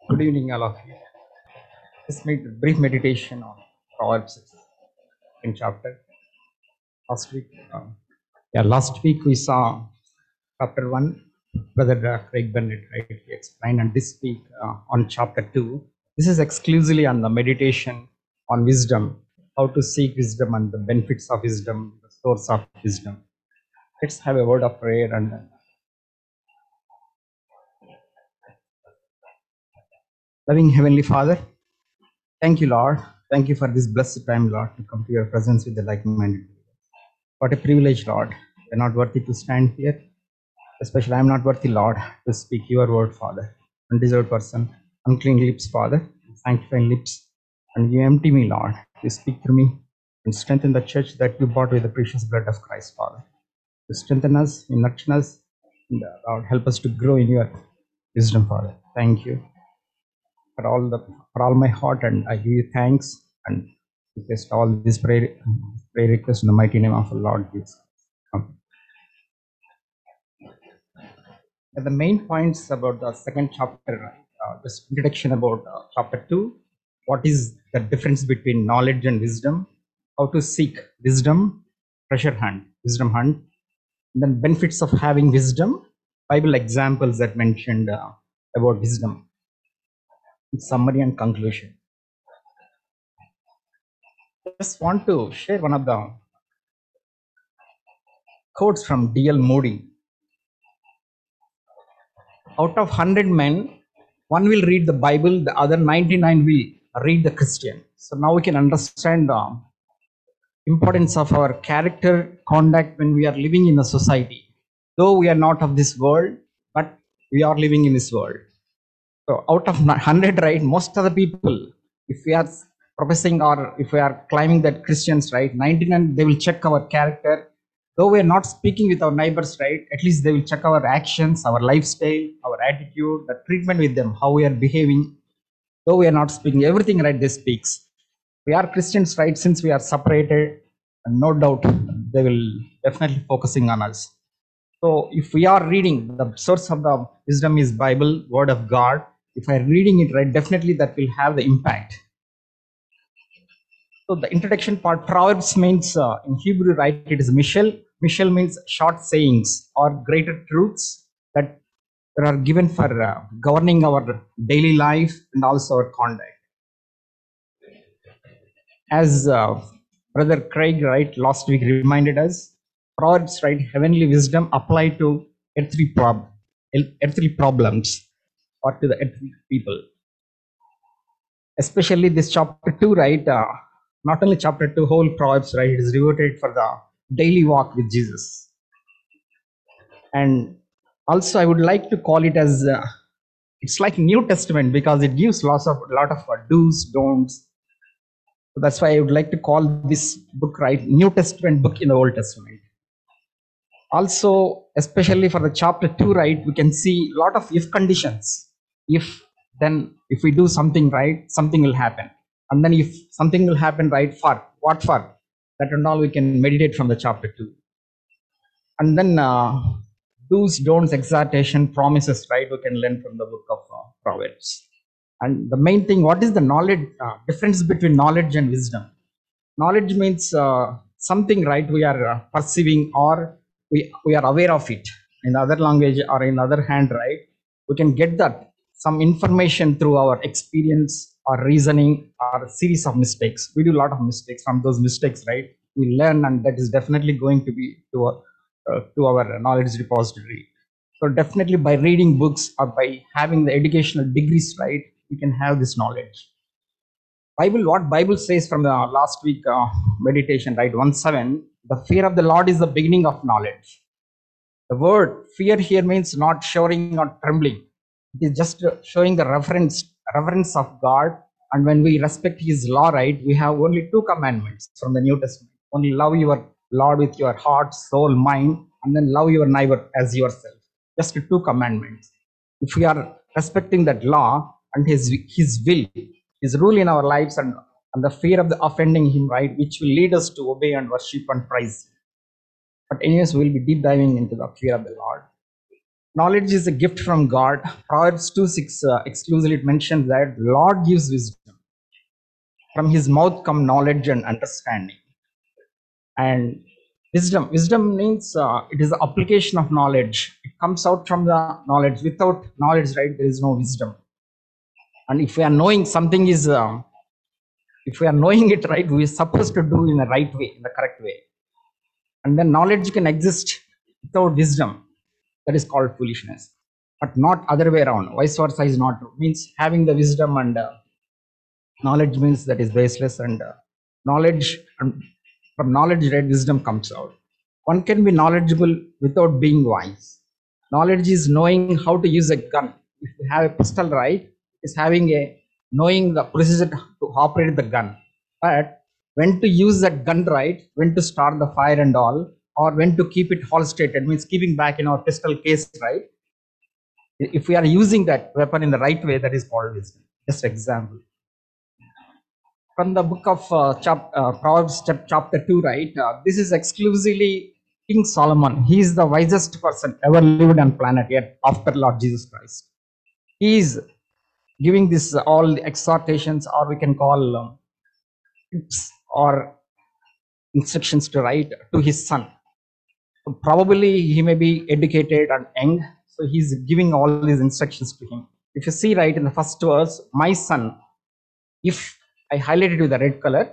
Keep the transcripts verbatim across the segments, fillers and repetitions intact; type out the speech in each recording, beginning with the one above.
Good evening, all of you. Just made a brief meditation on Proverbs in chapter. Last week, um, yeah, last week we saw chapter one. Brother uh, Craig Bennett, right? He explained, and this week uh, on chapter two. This is exclusively on the meditation on wisdom, how to seek wisdom and the benefits of wisdom, the source of wisdom. Let's have a word of prayer and uh, loving Heavenly Father. Thank you, Lord. Thank you for this blessed time, Lord, to come to your presence with the like-minded. What a privilege, Lord. We're not worthy to stand here. Especially, I'm not worthy, Lord, to speak your word, Father. Undeserved person, unclean lips, Father, sanctifying lips. And you empty me, Lord. You speak through me and strengthen the church that you bought with the precious blood of Christ, Father. To strengthen us, you nurture us, and uh, Lord, help us to grow in your wisdom, Father. Thank you for all the for all my heart, and I give you thanks and request all these prayer, prayer requests in the mighty name of the Lord Jesus. Amen. And the main points about the second chapter, right? Uh, just introduction about uh, chapter two. What is the difference between knowledge and wisdom? How to seek wisdom, treasure hunt, wisdom hunt. And then benefits of having wisdom. Bible examples that mentioned uh, about wisdom. Summary and conclusion. Just want to share one of the quotes from D L Moody. Out of one hundred men, one will read the Bible, the other ninety-nine will read the Christian. So now we can understand the importance of our character conduct when we are living in a society. Though we are not of this world, but we are living in this world. So out of one hundred, right, most of the people, if we are professing or if we are claiming that Christians, right, ninety-nine, they will check our character. Though we are not speaking with our neighbors, right, at least they will check our actions, our lifestyle, our attitude, the treatment with them, how we are behaving. Though we are not speaking everything, right, they speaks. We are Christians, right, since we are separated, and no doubt they will definitely focusing on us. So if we are reading, the source of the wisdom is Bible, Word of God. If I'm reading it right, definitely that will have the impact. So the introduction part, Proverbs means uh, in Hebrew, right? It is Mishal. Mishal means short sayings or greater truths that are given for uh, governing our daily life and also our conduct. As uh, Brother Craig, right, last week reminded us, Proverbs, right, heavenly wisdom apply to earthly, prob- earthly problems or to the earthly people. Especially this chapter two, right? Uh, not only chapter two, whole Proverbs, right? It is devoted for the daily walk with Jesus. And also, I would like to call it as uh, it's like New Testament because it gives lots of lot of uh, do's, don'ts. So that's why I would like to call this book, right, New Testament book in the Old Testament. Also, especially for the chapter two, right, we can see a lot of if conditions. If then if we do something right, something will happen. And then if something will happen right, for what for? That and all we can meditate from the chapter two. And then uh, do's, don'ts, exhortation, promises, right, we can learn from the book of uh, Proverbs. And the main thing, what is the knowledge uh, difference between knowledge and wisdom? Knowledge means uh, something, right, we are uh, perceiving or we, we are aware of it in the other language, or in the other hand, right, we can get that some information through our experience or reasoning or a series of mistakes. We do a lot of mistakes. From those mistakes, right, we learn, and that is definitely going to be to, a, uh, to our knowledge repository. So definitely by reading books or by having the educational degrees, right, we can have this knowledge. Bible, what Bible says from the last week uh, meditation, right? One seven. The fear of the Lord is the beginning of knowledge. The word fear here means not showering or trembling. It is just uh, showing the reverence, reverence of God. And when we respect His law, right, we have only two commandments from the New Testament. Only love your Lord with your heart, soul, mind, and then love your neighbor as yourself. Just two commandments. If we are respecting that law and His His will, His rule in our lives, and, and the fear of the offending Him, right, which will lead us to obey and worship and praise. But anyways, we'll be deep diving into the fear of the Lord. Knowledge is a gift from God. Proverbs two six uh, exclusively mentions that Lord gives wisdom. From his mouth come knowledge and understanding. And wisdom, wisdom means uh, it is the application of knowledge. It comes out from the knowledge. Without knowledge, right, there is no wisdom. And if we are knowing something is, uh, if we are knowing it right, we are supposed to do in the right way, in the correct way. And then knowledge can exist without wisdom. That is called foolishness, but not other way around. Vice versa is not true. Means having the wisdom and uh, knowledge means that is baseless, and uh, knowledge and from knowledge, right, wisdom comes out. One can be knowledgeable without being wise. Knowledge is knowing how to use a gun. If you have a pistol, right, is having a knowing the procedure to operate the gun. But when to use that gun, right, when to start the fire and all, or when to keep it holstered, means keeping back in our pistol case, right? If we are using that weapon in the right way, that is called wisdom. Just example. From the book of uh, chap, uh, Proverbs chap, chapter two, right? Uh, this is exclusively King Solomon. He is the wisest person ever lived on planet yet after Lord Jesus Christ. He is giving this uh, all the exhortations, or we can call um, tips or instructions to write to his son. So probably he may be educated and young, so he's giving all these instructions to him. If you see right in the first verse, my son, if I highlighted with the red color,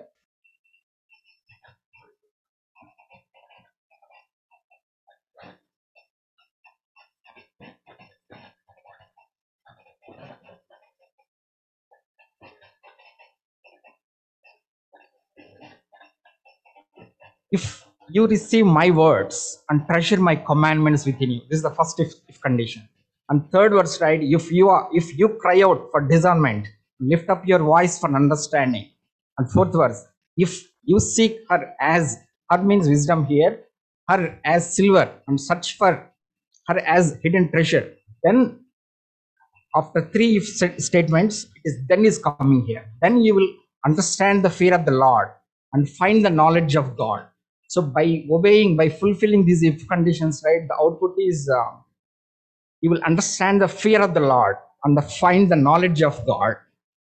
if you receive my words and treasure my commandments within you. This is the first if, if condition. And third verse, right? If you are, if you cry out for discernment, lift up your voice for understanding. And fourth verse, if you seek her as, her means wisdom here, her as silver, and search for her as hidden treasure, then after three if st- statements, it is then is coming here. Then you will understand the fear of the Lord and find the knowledge of God. So by obeying, by fulfilling these if conditions, right, the output is uh, you will understand the fear of the Lord and the find the knowledge of God.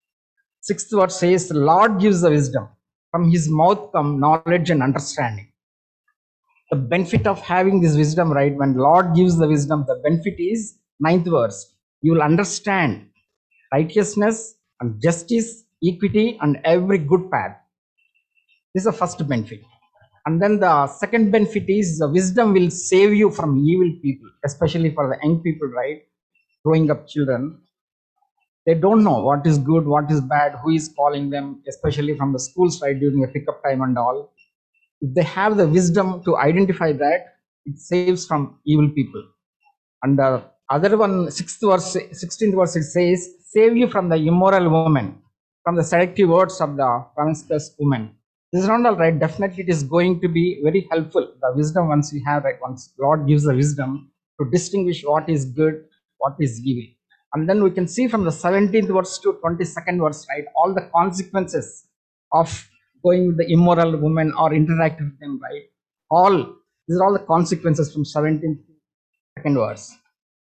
Sixth verse says, the Lord gives the wisdom. From his mouth come knowledge and understanding. The benefit of having this wisdom, right, when Lord gives the wisdom, the benefit is ninth verse. You will understand righteousness and justice, equity, and every good path. This is the first benefit. And then the second benefit is the wisdom will save you from evil people, especially for the young people, right? Growing up children. They don't know what is good, what is bad, who is calling them, especially from the schools, right, during the pickup time and all. If they have the wisdom to identify that, it saves from evil people. And the other one, sixth verse, sixteenth verse, it says, save you from the immoral woman, from the seductive words of the promiscuous woman. This is not all right. Definitely, it is going to be very helpful. The wisdom, once we have, right, once Lord gives the wisdom to distinguish what is good, what is evil. And then we can see from the seventeenth verse to twenty-second verse, right, all the consequences of going with the immoral woman or interacting with them, right? All, these are all the consequences from seventeenth to second verse.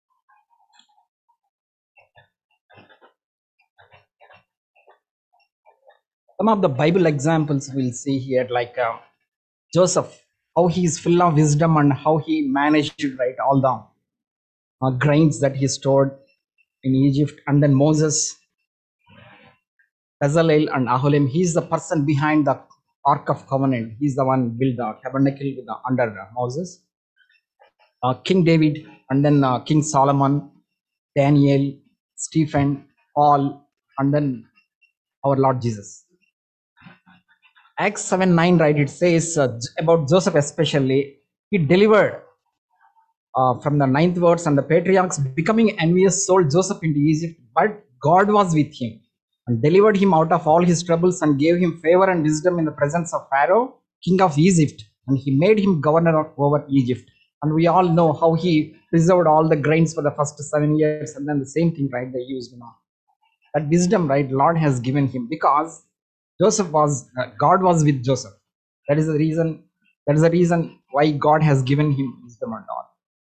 Some of the Bible examples we'll see here, like uh, Joseph, how he is full of wisdom and how he managed to write all the uh, grains that he stored in Egypt. And then Moses, Bezalel, and Aholim, he is the person behind the Ark of Covenant. He's the one built the tabernacle with the, under uh, Moses. Uh, King David, and then uh, King Solomon, Daniel, Stephen, Paul, and then our Lord Jesus. Acts seven nine, right, it says uh, about Joseph especially, he delivered uh, from the ninth verse, and the patriarchs becoming envious sold Joseph into Egypt, but God was with him and delivered him out of all his troubles and gave him favor and wisdom in the presence of Pharaoh, king of Egypt, and he made him governor over Egypt. And we all know how he preserved all the grains for the first seven years, and then the same thing, right, they used, you know, that wisdom, right, Lord has given him because Joseph was, uh, God was with Joseph. That is the reason, that is the reason why God has given him wisdom and all.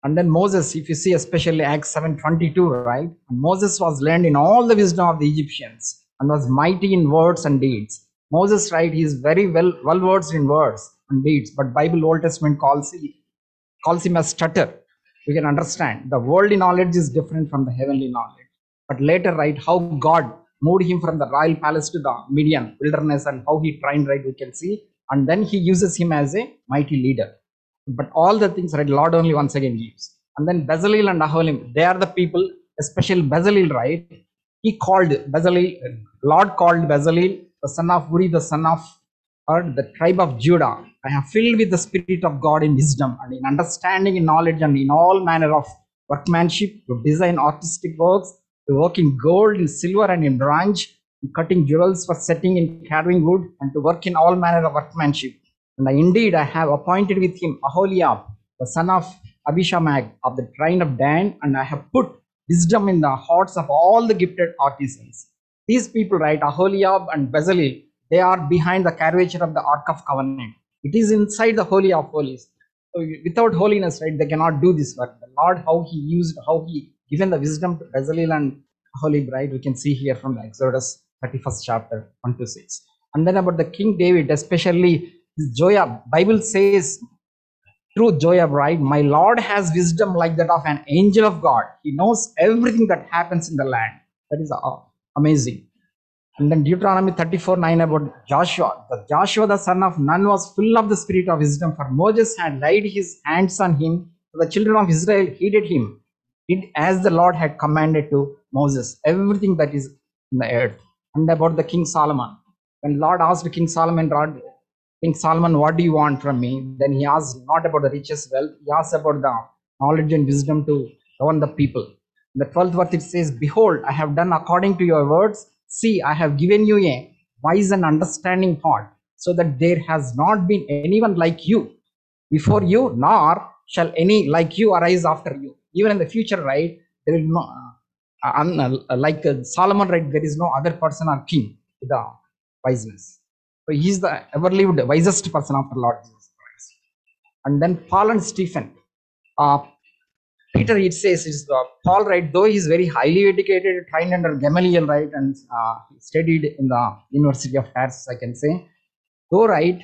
And then Moses, if you see especially Acts seven twenty-two, right? Moses was learned in all the wisdom of the Egyptians and was mighty in words and deeds. Moses, right, he is very well well versed in words and deeds, but Bible Old Testament calls him, calls him a stutter. We can understand the worldly knowledge is different from the heavenly knowledge. But later, right, how God moved him from the royal palace to the Midian wilderness and how he trained, right, we can see. And then he uses him as a mighty leader. But all the things, right, Lord only once again gives. And then Bezalel and Aholim, they are the people, especially Bezalel, right? He called Bezalel, Lord called Bezalel, the son of Uri, the son of or the tribe of Judah. I have filled with the Spirit of God in wisdom and in understanding, in knowledge, and in all manner of workmanship, to design artistic works, to work in gold, in silver, and in bronze, in cutting jewels for setting in carving wood, and to work in all manner of workmanship. And I, indeed, I have appointed with him Aholiab, the son of Abishamag, of the tribe of Dan, and I have put wisdom in the hearts of all the gifted artisans. These people, right, Aholiab and Bezalel, they are behind the curvature of the Ark of Covenant. It is inside the Holy of Holies. So without holiness, right, they cannot do this work. The Lord, how He used, how He given the wisdom to Bezalel and Aholiab, right, we can see here from the Exodus thirty-first chapter, one to six. And then about the King David, especially his Joab, Bible says through Joab, right, my Lord has wisdom like that of an angel of God. He knows everything that happens in the land. That is uh, amazing. And then Deuteronomy thirty-four nine about Joshua. The Joshua, the son of Nun, was full of the spirit of wisdom, for Moses had laid his hands on him. So the children of Israel heeded him, did as the Lord had commanded to Moses, everything that is in the earth. And about the King Solomon. When Lord asked King Solomon, Lord, King Solomon, what do you want from me? Then he asked not about the riches, wealth, he asked about the knowledge and wisdom to govern the people. In the twelfth verse it says, behold, I have done according to your words. See, I have given you a wise and understanding heart, so that there has not been anyone like you before you, nor shall any like you arise after you. Even in the future, right, there will no, uh, un, uh, like uh, Solomon, right, there is no other person or king with the wiseness. So he is the ever-lived wisest person after Lord Jesus Christ. And then Paul and Stephen. Uh, Peter, it says, is uh, Paul, right, though he is very highly educated, trained under Gamaliel, right, and uh, studied in the University of Tarsus, I can say. Though, right,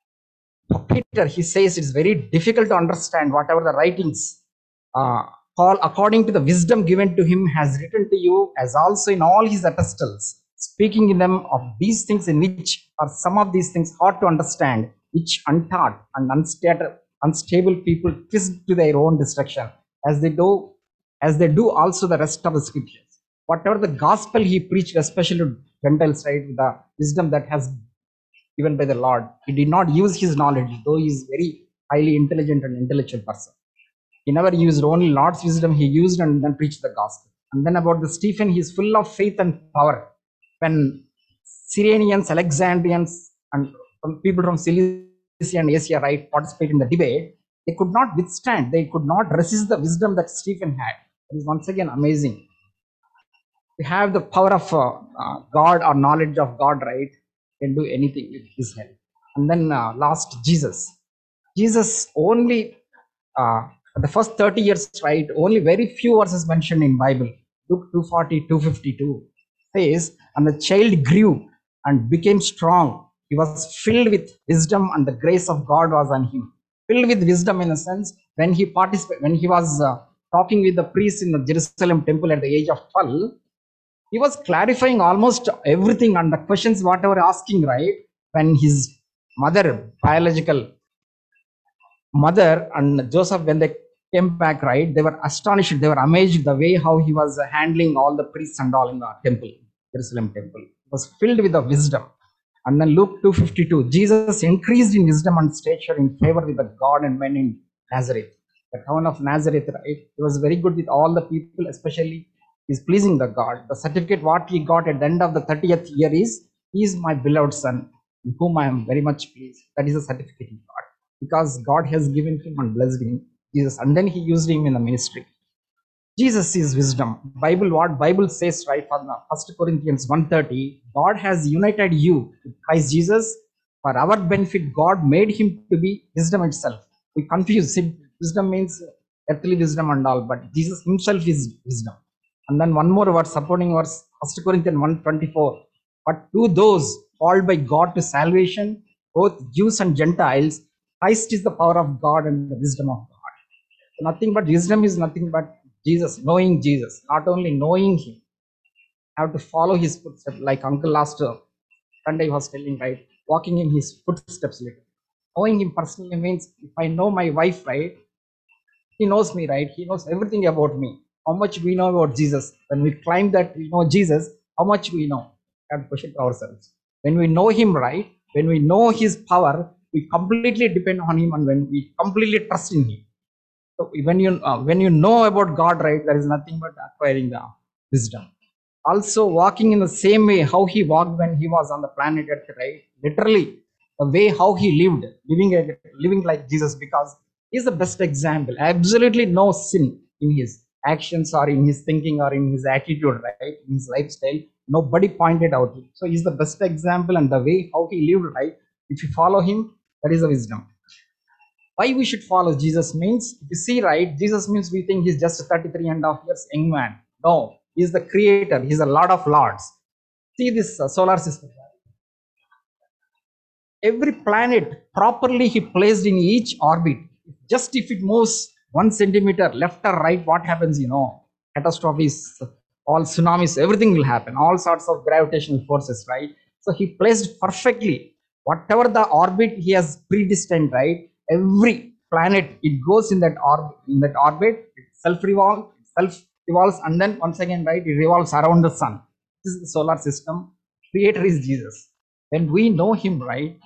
for Peter, he says it's very difficult to understand whatever the writings uh, Paul, according to the wisdom given to him, has written to you, as also in all his epistles, speaking in them of these things, in which are some of these things hard to understand, which untaught and unstable, unstable people twist to their own destruction, as they do, as they do also the rest of the scriptures. Whatever the gospel he preached, especially to Gentiles, right, with the wisdom that has given by the Lord, he did not use his knowledge, though he is very highly intelligent and intellectual person. He never used only Lord's wisdom, he used and then preached the gospel. And then about the Stephen, he is full of faith and power. When Cyrenians, Alexandrians, and people from Cilicia and Asia, right, participate in the debate, they could not withstand, they could not resist the wisdom that Stephen had. It is once again amazing. We have the power of uh, uh, God or knowledge of God, right, can do anything with his help. And then uh, last, Jesus. Jesus only, uh, the first thirty years, right, only very few verses mentioned in Bible. Luke two forty, two fifty-two says, and the child grew and became strong. He was filled with wisdom, and the grace of God was on him. Filled with wisdom in a sense, when he participated, when he was uh, talking with the priests in the Jerusalem temple at the age of twelve, he was clarifying almost everything and the questions whatever asking, right? When his mother, biological mother, and Joseph, when they came back, right, they were astonished, they were amazed the way how he was handling all the priests and all in the temple, Jerusalem temple. He was filled with the wisdom. And then Luke two fifty-two, Jesus increased in wisdom and stature in favor with the God and men in Nazareth. The town of Nazareth, right? He was very good with all the people, especially is pleasing the God. The certificate what he got at the end of the thirtieth year is, he is my beloved son, in whom I am very much pleased. That is the certificate he got, because God has given him and blessed him, Jesus, and then he used him in the ministry. Jesus is wisdom. Bible, what Bible says, right, from First Corinthians one thirty, God has united you with Christ Jesus for our benefit. God made him to be wisdom itself. We confuse it. Wisdom means earthly wisdom and all, but Jesus himself is wisdom. And then one more verse, supporting verse, First Corinthians one twenty-four. But to those called by God to salvation, both Jews and Gentiles, Christ is the power of God and the wisdom of God. Nothing but wisdom is nothing but Jesus, knowing Jesus, not only knowing him, have to follow his footsteps, like Uncle last uh, Sunday was telling, right? Walking in his footsteps. Like, knowing him personally means if I know my wife, right? He knows me, right? He knows everything about me. How much we know about Jesus. When we claim that we know Jesus, how much we know? We have to question ourselves. When we know him, right? When we know his power, we completely depend on him, and when we completely trust in him. So when you uh, when you know about God, right, there is nothing but acquiring the wisdom. Also walking in the same way how he walked when he was on the planet Earth, right? Literally, the way how he lived, living a, living like Jesus, because he's the best example. Absolutely no sin in his actions or in his thinking or in his attitude, right? In his lifestyle, nobody pointed out. So he's the best example, and the way how he lived, right? If you follow him, that is the wisdom. Why we should follow Jesus means, if you see, right, Jesus means we think he's just a thirty-three and a half years young man. No, he's the creator, he's a Lord of Lords. See this uh, solar system. Every planet properly he placed in each orbit. Just if it moves one centimeter left or right, what happens? You know, catastrophes, all tsunamis, everything will happen. All sorts of gravitational forces, right? So he placed perfectly whatever the orbit he has predestined, right? Every planet it goes in that orbit. In that orbit, it self revolves, self revolves, and then once again, right, it revolves around the sun. This is the solar system. Creator is Jesus. When we know him, right,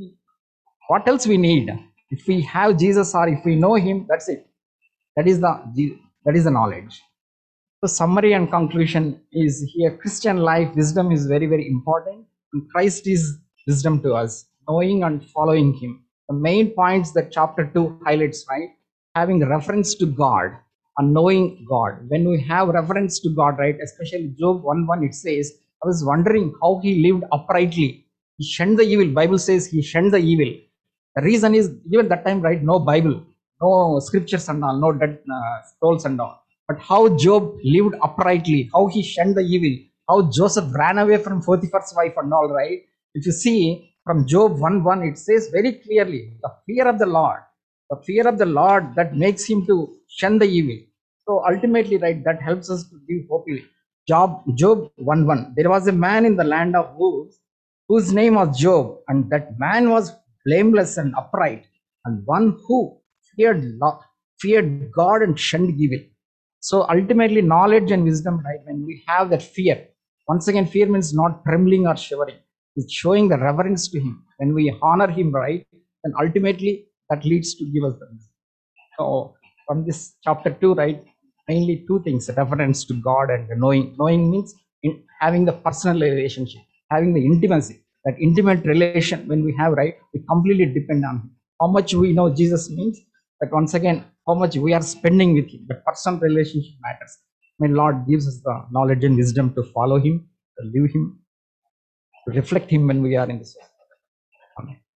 what else we need? If we have Jesus or if we know him, that's it. That is the that is the knowledge. So summary and conclusion is here: Christian life wisdom is very very important, and Christ is wisdom to us. Knowing and following him. The main points that chapter two highlights, right? Having reference to God and knowing God. When we have reference to God, right, especially Job one one, it says, I was wondering how he lived uprightly. He shunned the evil. Bible says he shunned the evil. The reason is, even that time, right, no Bible, no scriptures and all, no dead uh, scrolls and all. But how Job lived uprightly, how he shunned the evil, how Joseph ran away from Potiphar's wife and all, right? If you see from Job one one, it says very clearly, the fear of the Lord, the fear of the Lord that makes him to shun the evil. So ultimately, right, that helps us to live hopefully. Job, Job one one, there was a man in the land of Uz whose name was Job, and that man was blameless and upright, and one who feared, feared God and shunned evil. So ultimately, knowledge and wisdom, right? When we have that fear, once again, fear means not trembling or shivering. It's showing the reverence to him. When we honor him, right, then ultimately that leads to give us the wisdom. So from this chapter two, right, mainly two things: reference to God and knowing. Knowing means in having the personal relationship, having the intimacy. That intimate relation when we have, right, we completely depend on him. How much we know Jesus means that once again, how much we are spending with him. The personal relationship matters. May Lord gives us the knowledge and wisdom to follow him, to live him, to reflect him when we are in this world. Amen.